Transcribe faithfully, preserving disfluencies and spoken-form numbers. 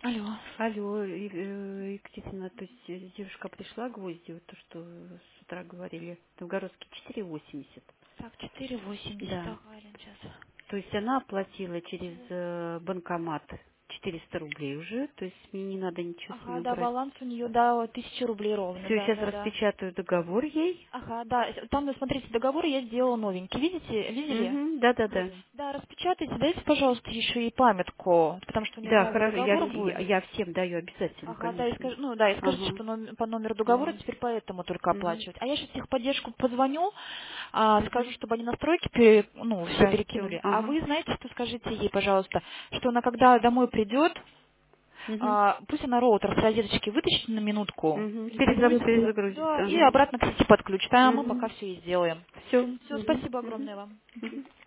Алло. Алло, Е- э, Екатерина, то есть э, девушка пришла, гвозди, вот то, что с утра говорили, Новгородский четыре восемьдесят. Так, четыре восемьдесят. Да. Ага, Лен, сейчас. То есть она оплатила через э, банкомат четыреста рублей уже, то есть мне не надо ничего с Ага, нее да, брать. баланс у нее, да, тысяча рублей ровно, Все, да, сейчас да, да. распечатаю договор ей. Ага, да, там, ну, смотрите, договор я сделала новенький. Видите, видели? Угу, да-да-да. Да, распечатайте, дайте, пожалуйста, еще и памятку, потому что у нее Да, новый хорошо, я, договор я, будет. я всем даю обязательно, Ага, да, и конечно. скаж- ну да, и скажите, Ага. что ном- по номеру договора Угу. теперь поэтому только Угу. оплачивать. А я сейчас техподдержку позвоню, а, Угу. скажу, чтобы они настройки пере- ну, все Да, все. перекинули. А Ага. вы знаете, что скажите ей, пожалуйста, что она когда домой придет, Угу. а, пусть она роутер с розеточки вытащит на минутку, Угу. загрузит ее, Перезагрузится. да, и Ага. обратно к сети подключит, а мы Угу. пока все и сделаем. Все. Все, Угу. спасибо Угу. огромное вам. Угу.